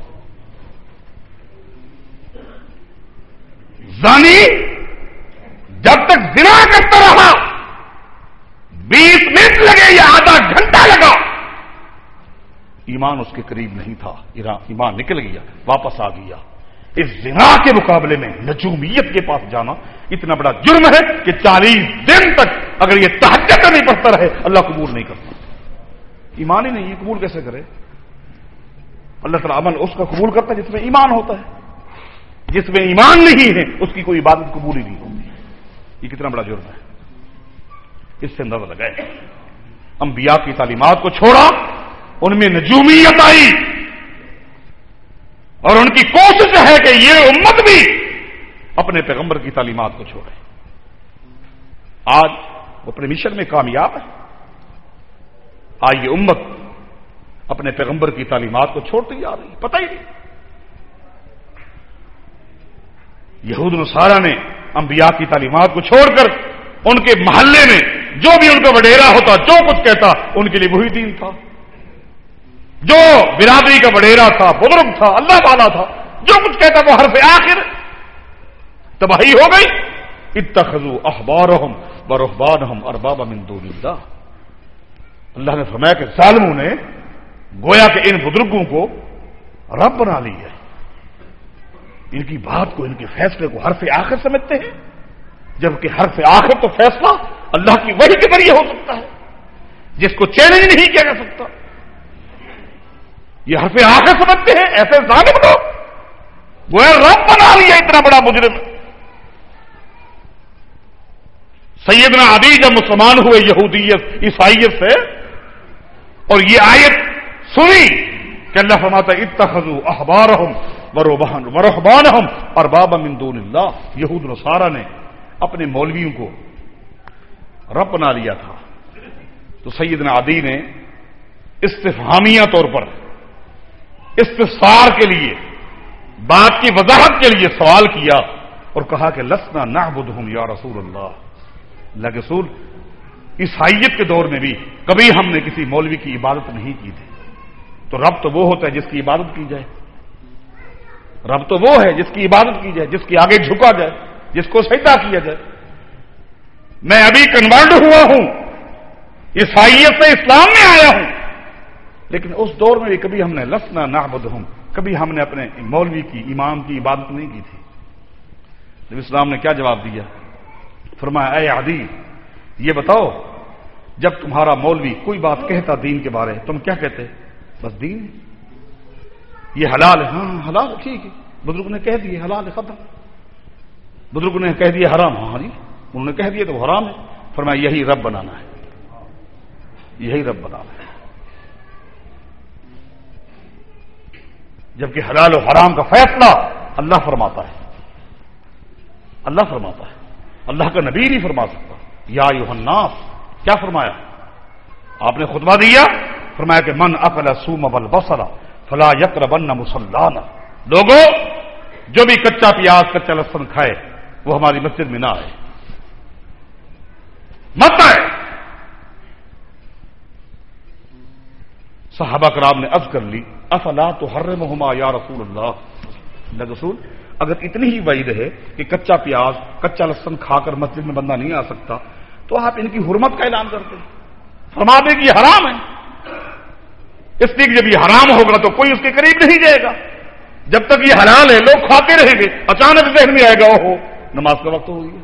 زانی جب تک زنا کرتا رہا، بیس منٹ لگے یا آدھا گھنٹہ لگا، ایمان اس کے قریب نہیں تھا، ایمان نکل گیا، واپس آ گیا۔ اس زنا کے مقابلے میں نجومیت کے پاس جانا اتنا بڑا جرم ہے کہ چالیس دن تک اگر یہ تہجد نہیں پڑھتا رہے اللہ قبول نہیں کرتا۔ ایمان ہی نہیں، یہ قبول کیسے کرے؟ اللہ تعالیٰ عمل اس کا قبول کرتا ہے جس میں ایمان ہوتا ہے، جس میں ایمان نہیں ہے اس کی کوئی عبادت قبول ہی نہیں ہوتی۔ یہ کتنا بڑا جرم ہے، اس سے اندازہ لگائے۔ انبیاء کی تعلیمات کو چھوڑا، ان میں نجومیت آئی، اور ان کی کوشش ہے کہ یہ امت بھی اپنے پیغمبر کی تعلیمات کو چھوڑے۔ آج وہ اپنے مشن میں کامیاب ہے، آج یہ امت اپنے پیغمبر کی تعلیمات کو چھوڑتی جا رہی ہے، پتہ ہی نہیں۔ یہود نصارہ نے انبیاء کی تعلیمات کو چھوڑ کر ان کے محلے میں جو بھی ان کا وڈیرا ہوتا، جو کچھ کہتا، ان کے لیے وہی دین تھا۔ جو برادری کا وڈیرا تھا، بزرگ تھا، اللہ والا تھا، جو کچھ کہتا وہ حرف آخر، تباہی ہو گئی۔ اتخذوا احبارهم ورهبانهم اربابا من دون اللہ، اللہ نے فرمایا کہ ظالموں نے گویا کہ ان بزرگوں کو رب بنا لی ہے، ان کی بات کو، ان کے فیصلے کو حرف آخر سمجھتے ہیں، جبکہ حرف آخر تو فیصلہ اللہ کی وحی کے ذریعے ہو سکتا ہے، جس کو چیلنج نہیں کیا جا سکتا۔ یہ حرف آخر سمجھتے ہیں ایسے ظالم لوگ، گویا رب بنا لیا اتنا بڑا مجرم۔ سیدنا علی جب مسلمان ہوئے یہودیت عیسائیت سے اور یہ آیت سنی کہ اللہ فرماتا ہے اتخذوا احبارهم ورهبانهم اربابا من دون اللہ. یہود نصارہ نے اپنے مولویوں کو رب بنا لیا تھا. تو سیدنا عدی نے استفہامیہ طور پر استفسار کے لیے بات کی وضاحت کے لیے سوال کیا اور کہا کہ لسنا نعبدہم یا رسول اللہ. اللہ کے رسول عیسائیت کے دور میں بھی کبھی ہم نے کسی مولوی کی عبادت نہیں کی تھی. تو رب تو وہ ہوتا ہے جس کی عبادت کی جائے. رب تو وہ ہے جس کی عبادت کی جائے, جس کی آگے جھکا جائے, جس کو سجدہ کیا جائے. میں ابھی کنورٹ ہوا ہوں, عیسائیت سے اسلام میں آیا ہوں, لیکن اس دور میں بھی کبھی ہم نے لسنا نعبدہم, کبھی ہم نے اپنے مولوی کی امام کی عبادت نہیں کی تھی. جب اسلام نے کیا جواب دیا؟ فرمایا اے عدی یہ بتاؤ جب تمہارا مولوی کوئی بات کہتا دین کے بارے تم کیا کہتے؟ بس دین یہ حلال ہے. ہاں حلال ہے, ٹھیک ہے. بزرگ نے کہہ دیے حلال ہے, ختم. بزرگ نے کہہ دیا حرام, ہاں جی انہوں نے کہہ دیا تو حرام ہے. فرمایا یہی رب بنانا ہے, یہی رب بنانا ہے. جبکہ حلال و حرام کا فیصلہ اللہ فرماتا ہے, اللہ فرماتا ہے, اللہ کا نبی نہیں فرما سکتا. یا ایھا الناس, کیا فرمایا؟ آپ نے خطبہ دیا, فرمایا کہ من اکل سوم والبصل فلا یقربن مصلانا. لوگوں جو بھی کچا پیاز کچا لہسن کھائے وہ ہماری مسجد میں نہ آئے, مت آئے. صحابہ کرام نے عرض کر لی افلا تحرمہما یا رسول اللہ. اللہ رسول اگر اتنی ہی وعید ہے کہ کچا پیاز کچا لہسن کھا کر مسجد میں بندہ نہیں آ سکتا تو آپ ان کی حرمت کا اعلان کرتے ہیں, فرما دیں کہ یہ حرام ہے. اس لیے کہ جب یہ حرام ہوگا تو کوئی اس کے قریب نہیں جائے گا. جب تک یہ حلال ہے لوگ کھاتے رہیں گے, اچانک ذہن میں آئے گا اوہو نماز کا وقت ہو گیا.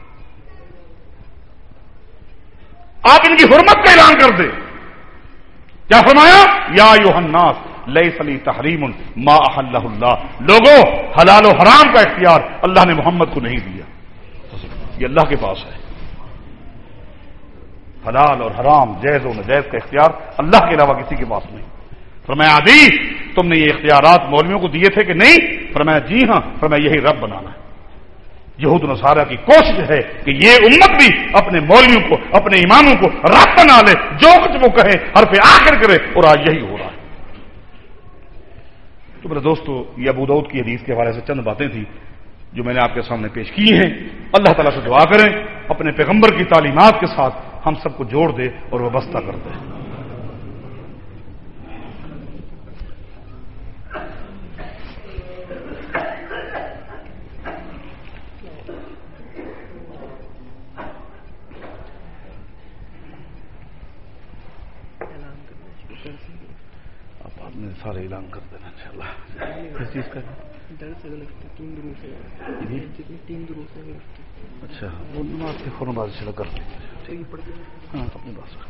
آپ ان کی حرمت کا اعلان کر دیں. کیا فرمایا؟ یا ایھا الناس لیس لی تحریم ما احلہ اللہ. لوگوں حلال و حرام کا اختیار اللہ نے محمد کو نہیں دیا, یہ اللہ کے پاس ہے. حلال اور حرام جائز و ناجائز کا اختیار اللہ کے علاوہ کسی کے پاس نہیں. فرمایا عدی تم نے یہ اختیارات مولویوں کو دیے تھے کہ نہیں؟ فرمایا جی ہاں. فرمایا یہی رب بنانا ہے. یہود و نصارہ کی کوشش ہے کہ یہ امت بھی اپنے مولویوں کو اپنے اماموں کو رب بنا لے, جو کچھ وہ کہیں حرف آخر کرے, اور آج یہی ہو رہا ہے. تو میرے دوستو یہ ابو داؤد کی حدیث کے حوالے سے چند باتیں تھیں جو میں نے آپ کے سامنے پیش کی ہیں. اللہ تعالیٰ سے دعا کریں اپنے پیغمبر کی تعلیمات کے ساتھ ہم سب کو جوڑ دے اور وابستہ کر دے. سارے اعلان کر دینا انشاءاللہ. کس چیز کا؟ اچھا وہ نماز کے فوراً بعد چلا کر دیں. ہاں اپنی بات کر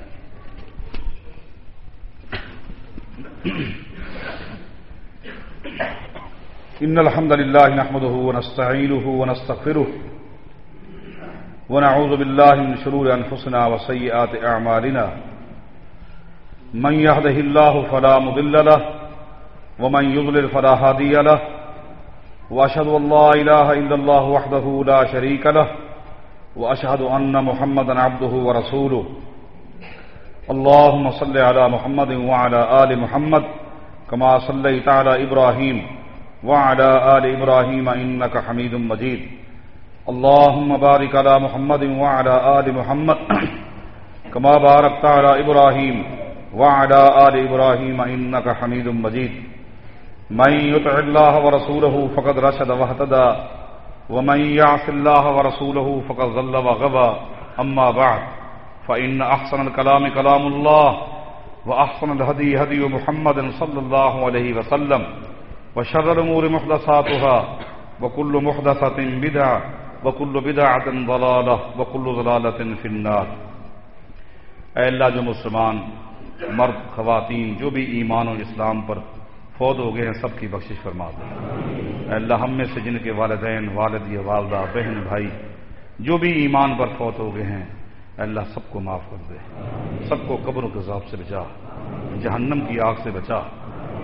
ان الحمد للہ نحمده ونستعینه ونستغفره ونعوذ باللہ من شرور انفسنا وسیئات اعمالنا. من يهده الله فلا مضل له ومن يضلل فلا هادي له واشهد ان لا اله الا الله وحده لا شريك له واشهد ان محمدا عبده ورسوله. اللهم صل على محمد وعلى ال محمد كما صليت على ابراهيم وعلى ال ابراهيم انك حميد مجيد. اللهم بارك على محمد وعلى ال محمد كما باركت على ابراهيم وعلى آل إبراهيم إنك حميد مجيد. من يطع الله ورسوله فقد رشد واهتدى ومن يعص الله ورسوله فقد ضل وغوى. أما بعد فإن أحسن الكلام كلام الله وأحسن الهدي هدي محمد صلى الله عليه وسلم وشر الأمور محدثاتها وكل محدثة بدعة وكل بدعة ضلالة وكل ضلالة في النار. اے اللہ جو مسلمان مرد خواتین جو بھی ایمان و اسلام پر فوت ہو گئے ہیں سب کی بخشش فرما دے. اے اللہ ہم میں سے جن کے والدین والد یا والدہ بہن بھائی جو بھی ایمان پر فوت ہو گئے ہیں اے اللہ سب کو معاف کر دے, سب کو قبروں کے عذاب سے بچا, جہنم کی آگ سے بچا.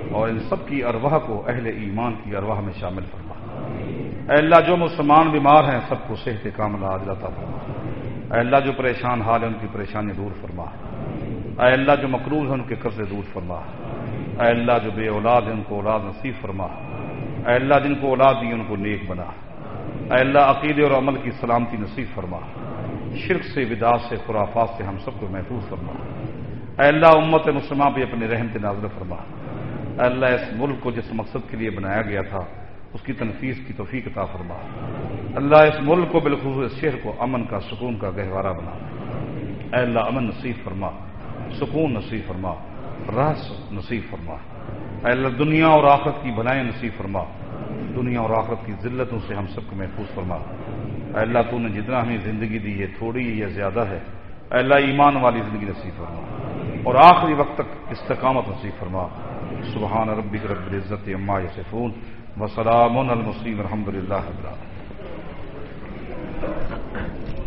اور ان سب کی ارواح کو اہل ایمان کی ارواح میں شامل فرما۔ اے اللہ جو مسلمان بیمار ہیں سب کو صحت کاملہ عاجلہ عطا فرما۔ اے اللہ جو پریشان حال ہیں ان کی پریشانی دور فرما۔ اے اللہ جو مقروض ہیں ان کے قرضے دور فرما۔ اے اللہ جو بے اولاد ہیں ان کو اولاد نصیب فرما۔ اے اللہ جن کو اولاد دی ان کو نیک بنا۔ اے اللہ عقیدے اور عمل کی سلامتی نصیب فرما۔ شرک سے، بدعات سے، خرافات سے ہم سب کو محفوظ فرما۔ اے اللہ امت مسلمہ پہ اپنے رحمت نازل فرما۔ اے اللہ اس ملک کو جس مقصد کے لیے بنایا گیا تھا اس کی تنفیذ کی توفیق عطا فرما۔ اللہ اس ملک کو بالخصوص اس شہر کو امن کا، سکون کا گہوارہ بنا۔ اے اللہ امن نصیب فرما، سکون نصیب فرما، راحت نصیب فرما۔ اے اللہ دنیا اور آخرت کی بھلائیں نصیب فرما، دنیا اور آخرت کی ذلتوں سے ہم سب کو محفوظ فرما۔ اے اللہ تو نے جتنا ہمیں زندگی دی ہے تھوڑی یا زیادہ ہے، اے اللہ ایمان والی زندگی نصیب فرما اور آخری وقت تک استقامت نصیب فرما۔ سبحان ربک رب العزت عما یصفون وسلام علی المرسلین والحمد للہ رب العالمین۔